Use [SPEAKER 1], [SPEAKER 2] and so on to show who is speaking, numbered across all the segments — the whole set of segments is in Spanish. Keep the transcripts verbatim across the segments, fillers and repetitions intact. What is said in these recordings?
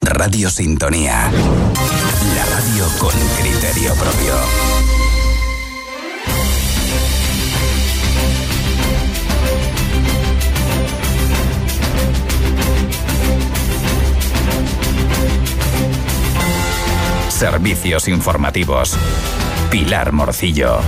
[SPEAKER 1] Radio Sintonía. La radio con criterio propio. Servicios informativos. Pilar Morcillo.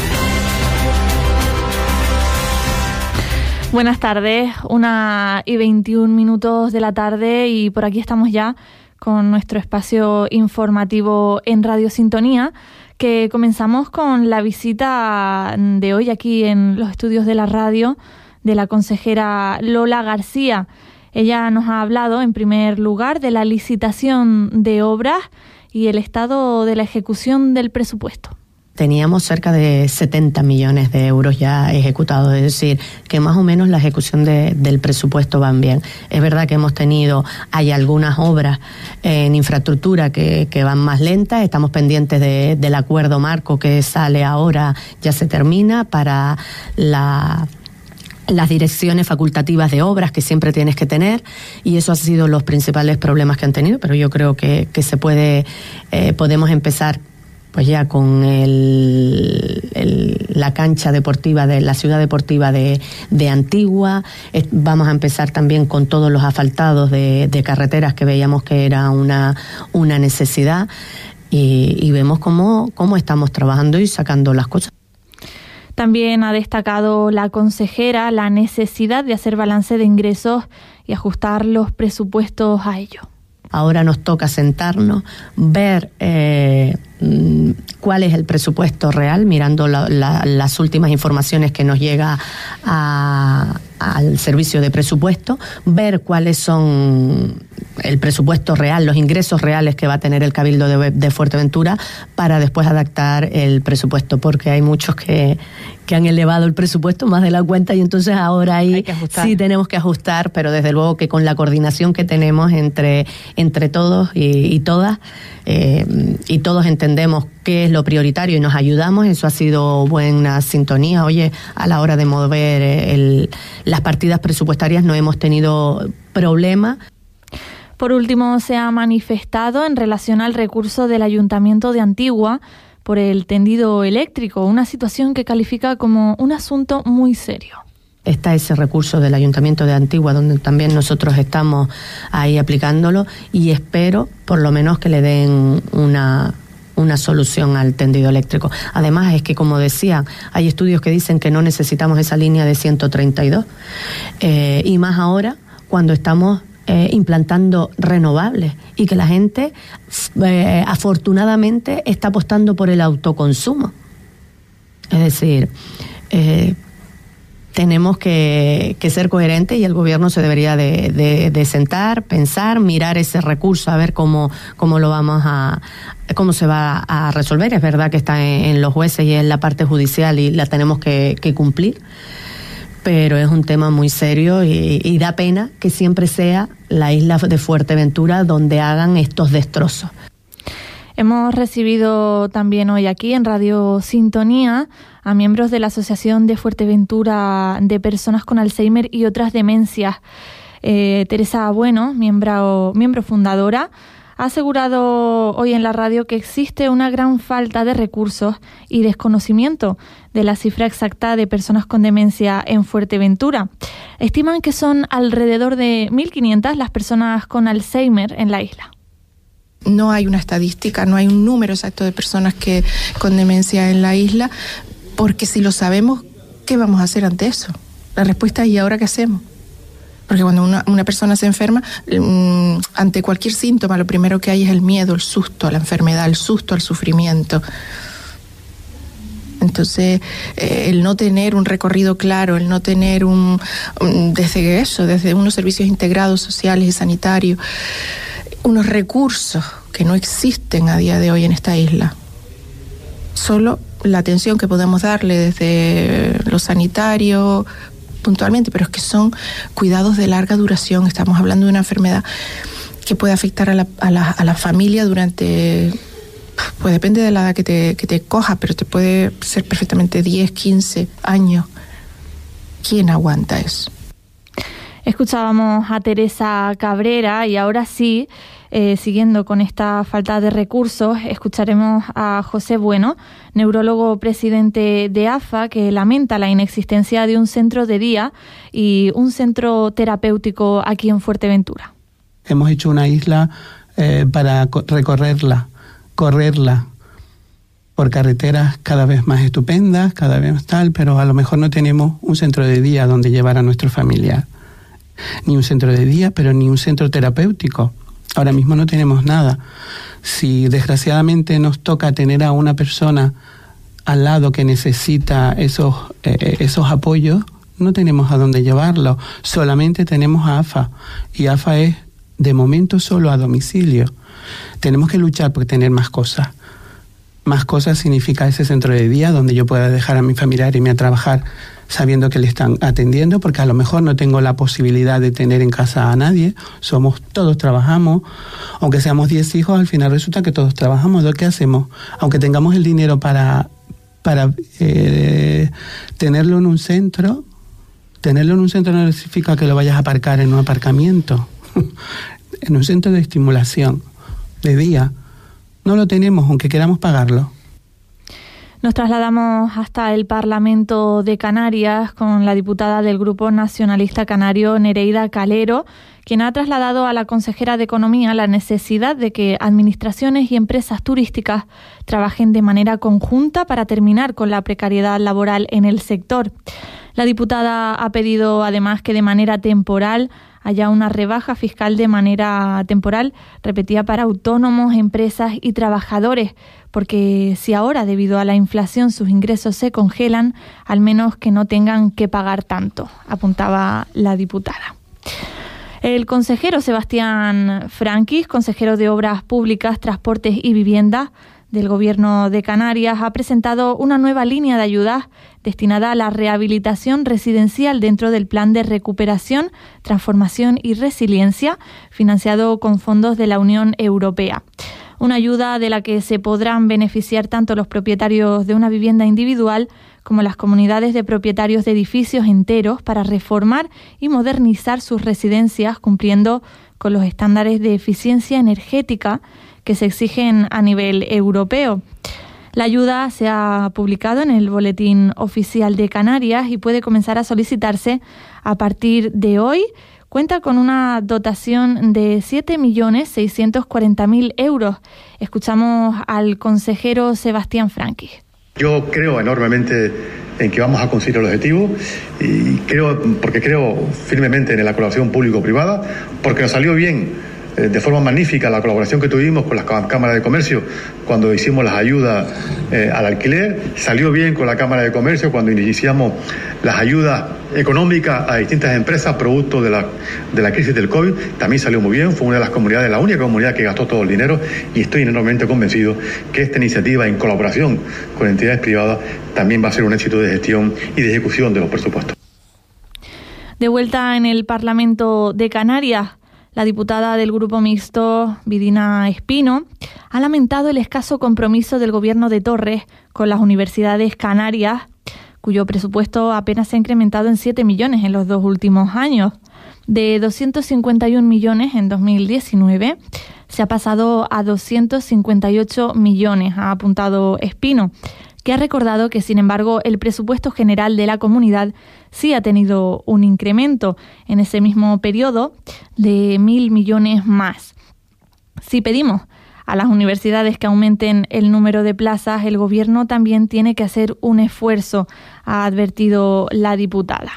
[SPEAKER 2] Buenas tardes, una y veintiún minutos de la tarde y por aquí estamos ya con nuestro espacio informativo en Radio Sintonía, que comenzamos con la visita de hoy aquí en los estudios de la radio de la consejera Lola García. Ella nos ha hablado en primer lugar de la licitación de obras y el estado de la ejecución del presupuesto.
[SPEAKER 3] Teníamos cerca de setenta millones de euros ya ejecutados, es decir, que más o menos la ejecución de, del presupuesto van bien. Es verdad que hemos tenido, hay algunas obras en infraestructura que, que van más lentas, estamos pendientes de, del acuerdo marco que sale ahora, ya se termina, para la... las direcciones facultativas de obras que siempre tienes que tener, y eso ha sido los principales problemas que han tenido, pero yo creo que, que se puede, eh, podemos empezar pues ya con el, el, la cancha deportiva de la ciudad deportiva de, de Antigua. Eh, vamos a empezar también con todos los asfaltados de, de carreteras que veíamos que era una, una necesidad, y, y vemos cómo, cómo estamos trabajando y sacando las cosas.
[SPEAKER 2] También ha destacado la consejera la necesidad de hacer balance de ingresos y ajustar los presupuestos a ello.
[SPEAKER 3] Ahora nos toca sentarnos, ver eh, cuál es el presupuesto real, mirando la, la, las últimas informaciones que nos llega a, al servicio de presupuesto, ver cuáles son el presupuesto real, los ingresos reales que va a tener el Cabildo de, de Fuerteventura, para después adaptar el presupuesto, porque hay muchos que, que han elevado el presupuesto más de la cuenta, y entonces ahora ahí sí tenemos que ajustar, pero desde luego que con la coordinación que tenemos entre, entre todos y, y todas, eh, y todos entendemos qué es lo prioritario y nos ayudamos, eso ha sido buena sintonía. Oye, a la hora de mover el, las partidas presupuestarias no hemos tenido problema.
[SPEAKER 2] Por último, se ha manifestado en relación al recurso del Ayuntamiento de Antigua por el tendido eléctrico, una situación que califica como un asunto muy serio.
[SPEAKER 3] Está ese recurso del Ayuntamiento de Antigua, donde también nosotros estamos ahí aplicándolo, y espero por lo menos que le den una, una solución al tendido eléctrico. Además es que, como decía, hay estudios que dicen que no necesitamos esa línea de ciento treinta y dos, eh, y más ahora cuando estamos Eh, implantando renovables, y que la gente eh, afortunadamente está apostando por el autoconsumo. Es decir, eh, tenemos que, que ser coherentes, y el gobierno se debería de, de, de sentar, pensar, mirar ese recurso, a ver cómo, cómo lo vamos a, cómo se va a resolver. Es verdad que está en, en los jueces y en la parte judicial y la tenemos que, que cumplir, pero es un tema muy serio, y, y da pena que siempre sea la isla de Fuerteventura donde hagan estos destrozos.
[SPEAKER 2] Hemos recibido también hoy aquí en Radio Sintonía a miembros de la Asociación de Fuerteventura de Personas con Alzheimer y otras demencias. Eh, Teresa Bueno, miembro, miembro fundadora, ha asegurado hoy en la radio que existe una gran falta de recursos y desconocimiento de la cifra exacta de personas con demencia en Fuerteventura. Estiman que son alrededor de mil quinientas las personas con Alzheimer en la isla.
[SPEAKER 4] No hay una estadística, no hay un número exacto de personas que con demencia en la isla, porque si lo sabemos, ¿qué vamos a hacer ante eso? La respuesta es: ¿y ahora qué hacemos? Porque cuando una, una persona se enferma, um, ante cualquier síntoma, lo primero que hay es el miedo, el susto a la enfermedad, el susto al sufrimiento. Entonces, eh, el no tener un recorrido claro, el no tener un, un desde eso, desde unos servicios integrados sociales y sanitarios, unos recursos que no existen a día de hoy en esta isla. Solo la atención que podemos darle desde lo sanitario, puntualmente, pero es que son cuidados de larga duración. Estamos hablando de una enfermedad que puede afectar a la, a la, a la familia durante, pues depende de la edad que te, que te coja, pero te puede ser perfectamente diez, quince años. ¿Quién aguanta eso?
[SPEAKER 2] Escuchábamos a Teresa Cabrera y ahora sí Eh, siguiendo con esta falta de recursos, escucharemos a José Bueno, neurólogo presidente de A F A, que lamenta la inexistencia de un centro de día y un centro terapéutico aquí en Fuerteventura.
[SPEAKER 5] Hemos hecho una isla eh, para recorrerla, correrla por carreteras cada vez más estupendas, cada vez más tal, pero a lo mejor no tenemos un centro de día donde llevar a nuestro familiar. Ni un centro de día, pero ni un centro terapéutico. Ahora mismo no tenemos nada. Si desgraciadamente nos toca tener a una persona al lado que necesita esos, eh, esos apoyos, no tenemos a dónde llevarlo. Solamente tenemos a A F A. Y A F A es, de momento, solo a domicilio. Tenemos que luchar por tener más cosas. Más cosas significa ese centro de día donde yo pueda dejar a mi familiar y irme a trabajar sabiendo que le están atendiendo, porque a lo mejor no tengo la posibilidad de tener en casa a nadie. Somos, todos trabajamos, aunque seamos diez hijos, al final resulta que todos trabajamos. ¿Qué hacemos? Aunque tengamos el dinero para, para eh, tenerlo en un centro, tenerlo en un centro no significa que lo vayas a aparcar en un aparcamiento, en un centro de estimulación de día. No lo tenemos, aunque queramos pagarlo.
[SPEAKER 2] Nos trasladamos hasta el Parlamento de Canarias con la diputada del Grupo Nacionalista Canario, Nereida Calero, quien ha trasladado a la consejera de Economía la necesidad de que administraciones y empresas turísticas trabajen de manera conjunta para terminar con la precariedad laboral en el sector. La diputada ha pedido además que de manera temporal haya una rebaja fiscal de manera temporal, repetida, para autónomos, empresas y trabajadores, porque si ahora, debido a la inflación, sus ingresos se congelan, al menos que no tengan que pagar tanto, apuntaba la diputada. El consejero Sebastián Franquis, consejero de Obras Públicas, Transportes y Vivienda del Gobierno de Canarias, ha presentado una nueva línea de ayudas destinada a la rehabilitación residencial dentro del Plan de Recuperación, Transformación y Resiliencia, financiado con fondos de la Unión Europea. Una ayuda de la que se podrán beneficiar tanto los propietarios de una vivienda individual como las comunidades de propietarios de edificios enteros para reformar y modernizar sus residencias cumpliendo con los estándares de eficiencia energética que se exigen a nivel europeo. La ayuda se ha publicado en el Boletín Oficial de Canarias y puede comenzar a solicitarse a partir de hoy. Cuenta con una dotación de siete millones seiscientos cuarenta mil euros. Escuchamos al consejero Sebastián Franquis.
[SPEAKER 6] Yo creo enormemente en que vamos a conseguir el objetivo y creo, porque creo firmemente en la colaboración público-privada, porque nos salió bien de forma magnífica la colaboración que tuvimos con las cámaras de comercio cuando hicimos las ayudas eh, al alquiler. Salió bien con la Cámara de Comercio cuando iniciamos las ayudas económicas a distintas empresas producto de la, de la crisis del COVID. También salió muy bien, fue una de las comunidades, la única comunidad que gastó todo el dinero, y estoy enormemente convencido que esta iniciativa, en colaboración con entidades privadas, también va a ser un éxito de gestión y de ejecución de los presupuestos.
[SPEAKER 2] De vuelta en el Parlamento de Canarias, la diputada del Grupo Mixto, Vidina Espino, ha lamentado el escaso compromiso del Gobierno de Torres con las universidades canarias, cuyo presupuesto apenas se ha incrementado en siete millones en los dos últimos años. De doscientos cincuenta y un millones en dos mil diecinueve, se ha pasado a doscientos cincuenta y ocho millones, ha apuntado Espino, que ha recordado que, sin embargo, el presupuesto general de la comunidad sí ha tenido un incremento en ese mismo periodo de mil millones más. Si pedimos a las universidades que aumenten el número de plazas, el Gobierno también tiene que hacer un esfuerzo, ha advertido la diputada.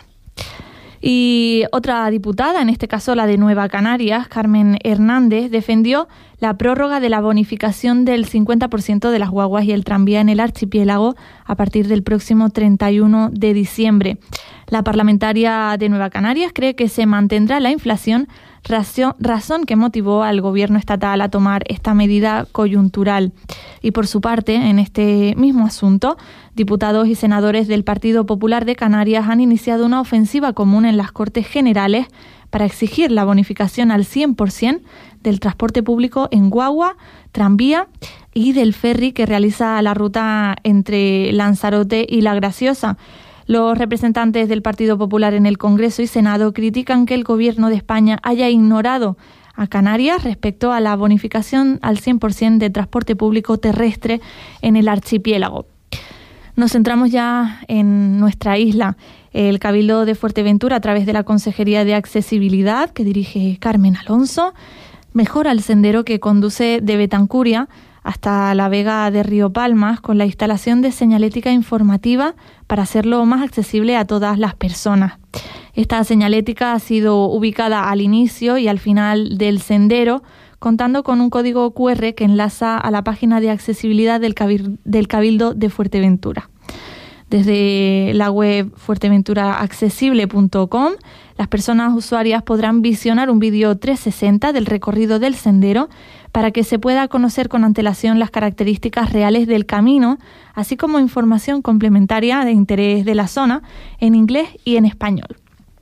[SPEAKER 2] Y otra diputada, en este caso la de Nueva Canarias, Carmen Hernández, defendió la prórroga de la bonificación del cincuenta por ciento de las guaguas y el tranvía en el archipiélago a partir del próximo treinta y uno de diciembre. La parlamentaria de Nueva Canarias cree que se mantendrá la inflación, razón que motivó al Gobierno estatal a tomar esta medida coyuntural. Y por su parte, en este mismo asunto, diputados y senadores del Partido Popular de Canarias han iniciado una ofensiva común en las Cortes Generales para exigir la bonificación al cien por ciento del transporte público en guagua, tranvía y del ferry que realiza la ruta entre Lanzarote y La Graciosa. Los representantes del Partido Popular en el Congreso y Senado critican que el Gobierno de España haya ignorado a Canarias respecto a la bonificación al cien por ciento de transporte público terrestre en el archipiélago. Nos centramos ya en nuestra isla. El Cabildo de Fuerteventura, a través de la Consejería de Accesibilidad, que dirige Carmen Alonso, mejora el sendero que conduce de Betancuria hasta la Vega de Río Palmas con la instalación de señalética informativa para hacerlo más accesible a todas las personas. Esta señalética ha sido ubicada al inicio y al final del sendero, contando con un código cu erre que enlaza a la página de accesibilidad del Cabildo de Fuerteventura. Desde la web fuerteventura accesible punto com, las personas usuarias podrán visionar un vídeo trescientos sesenta del recorrido del sendero para que se pueda conocer con antelación las características reales del camino, así como información complementaria de interés de la zona en inglés y en español.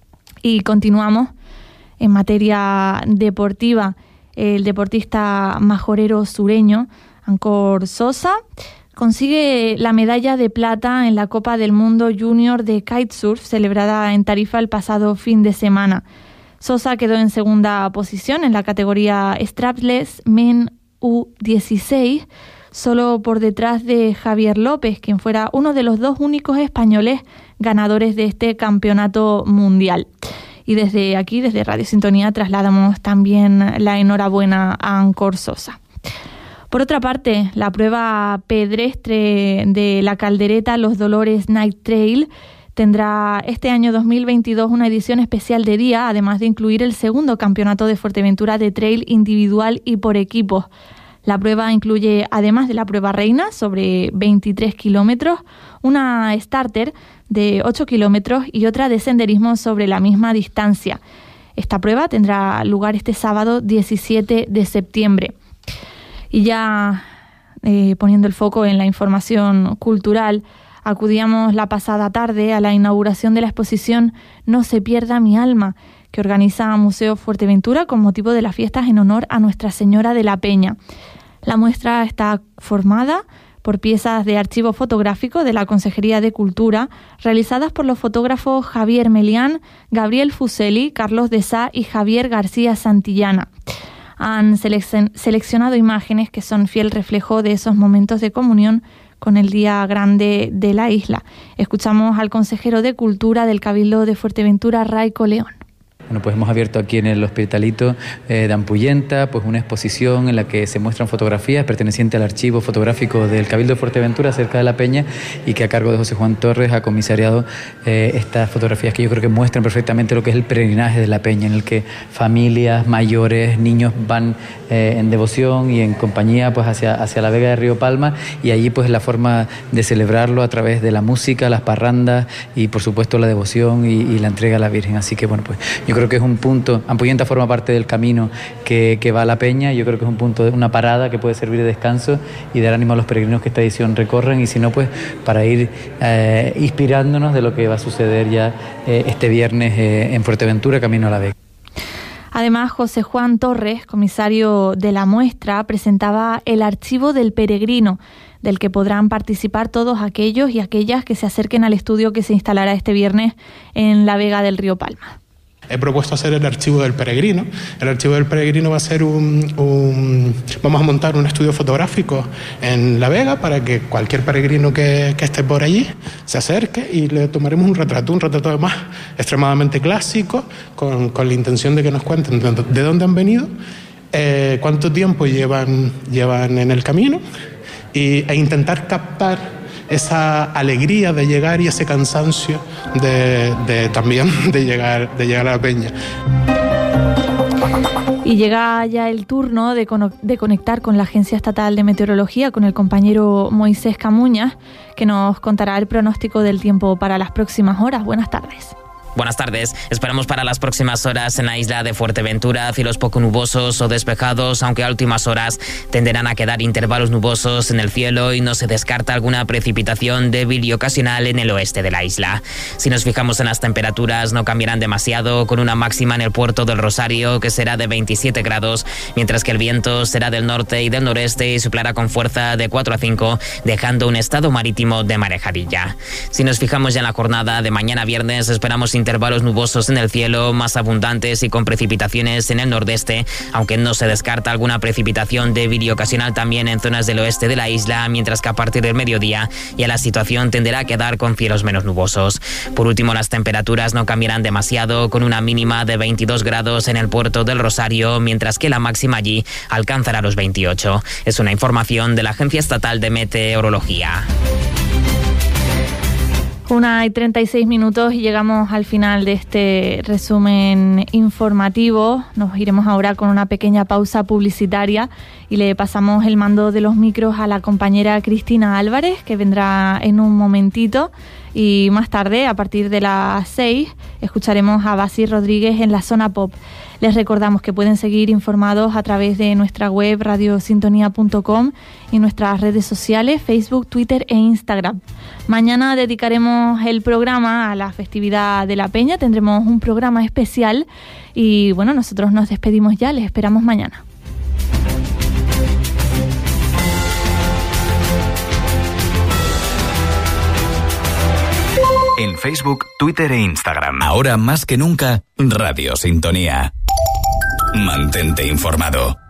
[SPEAKER 2] Y continuamos en materia deportiva. El deportista majorero sureño, Ancor Sosa, consigue la medalla de plata en la Copa del Mundo Junior de Kitesurf celebrada en Tarifa el pasado fin de semana. Sosa quedó en segunda posición en la categoría Strapless Men U dieciséis, solo por detrás de Javier López, quien fuera uno de los dos únicos españoles ganadores de este campeonato mundial. Y desde aquí, desde Radio Sintonía, trasladamos también la enhorabuena a Ancor Sosa. Por otra parte, la prueba pedestre de la caldereta Los Dolores Night Trail tendrá este año dos mil veintidós una edición especial de día, además de incluir el segundo campeonato de Fuerteventura de trail individual y por equipos. La prueba incluye, además de la prueba reina, sobre veintitrés kilómetros, una starter de ocho kilómetros y otra de senderismo sobre la misma distancia. Esta prueba tendrá lugar este sábado diecisiete de septiembre. Y ya eh, poniendo el foco en la información cultural, acudíamos la pasada tarde a la inauguración de la exposición No se pierda mi alma, que organiza Museo Fuerteventura con motivo de las fiestas en honor a Nuestra Señora de la Peña. La muestra está formada por piezas de archivo fotográfico de la Consejería de Cultura, realizadas por los fotógrafos Javier Melián, Gabriel Fuseli, Carlos de Sá y Javier García Santillana. Han seleccionado imágenes que son fiel reflejo de esos momentos de comunión con el Día Grande de la isla. Escuchamos al consejero de Cultura del Cabildo de Fuerteventura, Raico León.
[SPEAKER 7] Bueno, pues hemos abierto aquí en el Hospitalito eh, de Ampullenta pues una exposición en la que se muestran fotografías pertenecientes al archivo fotográfico del Cabildo de Fuerteventura acerca de la Peña, y que a cargo de José Juan Torres ha comisariado eh, estas fotografías que yo creo que muestran perfectamente lo que es el peregrinaje de la Peña, en el que familias, mayores, niños van eh, en devoción y en compañía pues hacia, hacia la Vega de Río Palma, y allí pues la forma de celebrarlo a través de la música, las parrandas y por supuesto la devoción y, y la entrega a la Virgen. Así que bueno, pues yo creo que es un punto, Ampullenta forma parte del camino que, que va a la Peña. Yo creo que es un punto, una parada que puede servir de descanso y dar ánimo a los peregrinos que esta edición recorren, y si no, pues para ir eh, inspirándonos de lo que va a suceder ya eh, este viernes eh, en Fuerteventura, camino a la Vega.
[SPEAKER 2] Además, José Juan Torres, comisario de la muestra, presentaba el archivo del peregrino, del que podrán participar todos aquellos y aquellas que se acerquen al estudio que se instalará este viernes en la Vega del Río Palma.
[SPEAKER 8] He propuesto hacer el archivo del peregrino. El archivo del peregrino va a ser un, un... Vamos a montar un estudio fotográfico en La Vega para que cualquier peregrino que, que esté por allí se acerque y le tomaremos un retrato, un retrato además extremadamente clásico, con, con la intención de que nos cuenten de, de dónde han venido, eh, cuánto tiempo llevan, llevan en el camino, y, e intentar captar esa alegría de llegar y ese cansancio de, de también de llegar, de llegar a la Peña.
[SPEAKER 2] Y llega ya el turno de, cono- de conectar con la Agencia Estatal de Meteorología, con el compañero Moisés Camuñas, que nos contará el pronóstico del tiempo para las próximas horas. Buenas tardes.
[SPEAKER 9] Buenas tardes. Esperamos para las próximas horas en la isla de Fuerteventura cielos poco nubosos o despejados, aunque a últimas horas tenderán a quedar intervalos nubosos en el cielo y no se descarta alguna precipitación débil y ocasional en el oeste de la isla. Si nos fijamos en las temperaturas, no cambiarán demasiado, con una máxima en el puerto del Rosario que será de veintisiete grados, mientras que el viento será del norte y del noreste y soplará con fuerza de cuatro a cinco, dejando un estado marítimo de marejadilla. Si nos fijamos ya en la jornada de mañana viernes, esperamos intervalos nubosos en el cielo, más abundantes y con precipitaciones en el nordeste, aunque no se descarta alguna precipitación débil y ocasional también en zonas del oeste de la isla, mientras que a partir del mediodía ya la situación tenderá a quedar con cielos menos nubosos. Por último, las temperaturas no cambiarán demasiado, con una mínima de veintidós grados en el puerto del Rosario, mientras que la máxima allí alcanzará los veintiocho. Es una información de la Agencia Estatal de Meteorología.
[SPEAKER 2] Una y treinta y seis minutos y llegamos al final de este resumen informativo. Nos iremos ahora con una pequeña pausa publicitaria y le pasamos el mando de los micros a la compañera Cristina Álvarez, que vendrá en un momentito. Y más tarde, a partir de las seis, escucharemos a Basi Rodríguez en la Zona Pop. Les recordamos que pueden seguir informados a través de nuestra web radio sintonía punto com y nuestras redes sociales, Facebook, Twitter e Instagram. Mañana dedicaremos el programa a la festividad de la Peña, tendremos un programa especial y bueno, nosotros nos despedimos ya, les esperamos mañana.
[SPEAKER 1] En Facebook, Twitter e Instagram. Ahora más que nunca, Radio Sintonía. Mantente informado.